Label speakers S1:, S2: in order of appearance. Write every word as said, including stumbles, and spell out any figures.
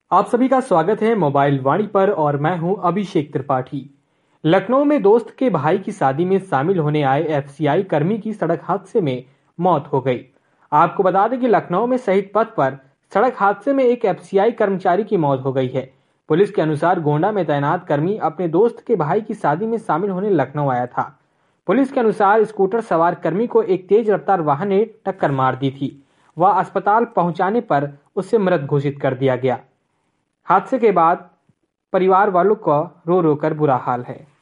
S1: आप सभी का स्वागत है मोबाइल वाणी पर और मैं हूं अभिषेक त्रिपाठी। लखनऊ में दोस्त के भाई की शादी में शामिल होने आए एफसीआई कर्मी की सड़क हादसे में मौत हो गई। आपको बता दें कि लखनऊ में शहीद पथ पर सड़क हादसे में एक एफसीआई कर्मचारी की मौत हो गई है। पुलिस के अनुसार गोंडा में तैनात कर्मी अपने दोस्त के भाई की शादी में शामिल होने लखनऊ आया था। पुलिस के अनुसार स्कूटर सवार कर्मी को एक तेज रफ्तार वाहन ने टक्कर मार दी थी। वह अस्पताल पहुंचाने पर उसे मृत घोषित कर दिया गया। हादसे के बाद परिवार वालों का रो रो कर बुरा हाल है।